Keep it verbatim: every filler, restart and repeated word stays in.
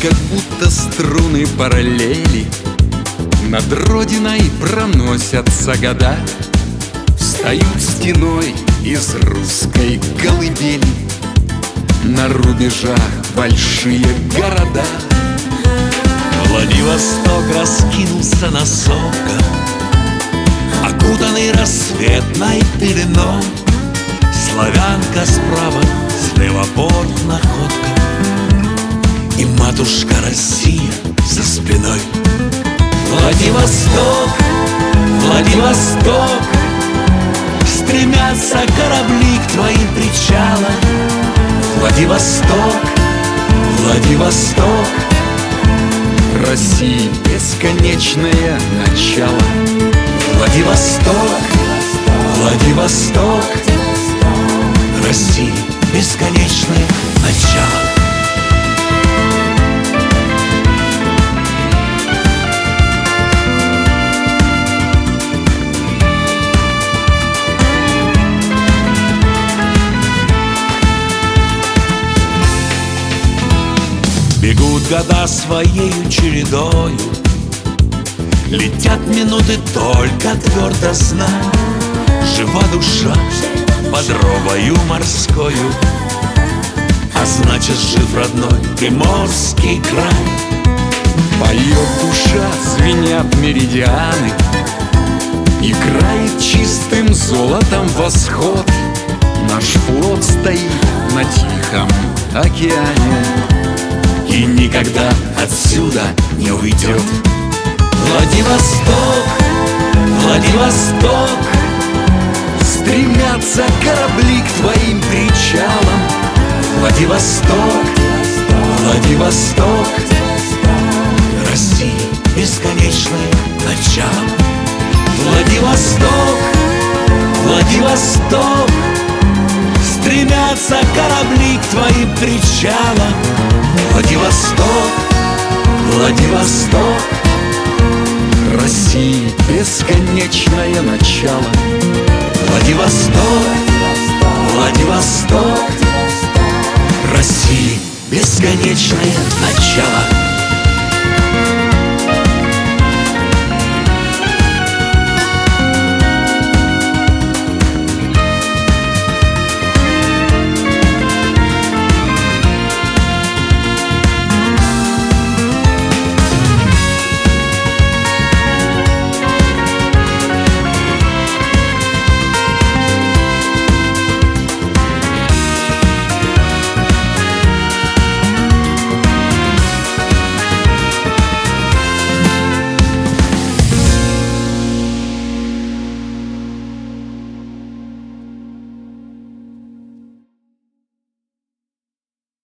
как будто струны параллели. Над родиной проносятся года, встают стеной из русской колыбели. На рубежах большие города. Владивосток раскинулся на соках, окутанный рассветной пеленой. Славянка справа, слева порт Находка, и матушка Россия за спиной. Владивосток, Владивосток, стремятся корабли к твоим причалам. Владивосток, Владивосток, России бесконечное начало. Владивосток, Владивосток, России бесконечное начало. Бегут года своею чередою, летят минуты, только твердо знай, жива душа под ровою морскою, а значит, жив родной Приморский край. Поет душа, звенят меридианы, играет чистым золотом восход. Наш флот стоит на Тихом океане и никогда отсюда не уйдет. Владивосток, Владивосток, стремятся корабли к твоим причалам. Владивосток, Владивосток, России бесконечное начало. Владивосток, Владивосток, стремятся корабли к твоим причалам. Владивосток, Владивосток, России бесконечное начало. Владивосток, Владивосток, России бесконечное начало.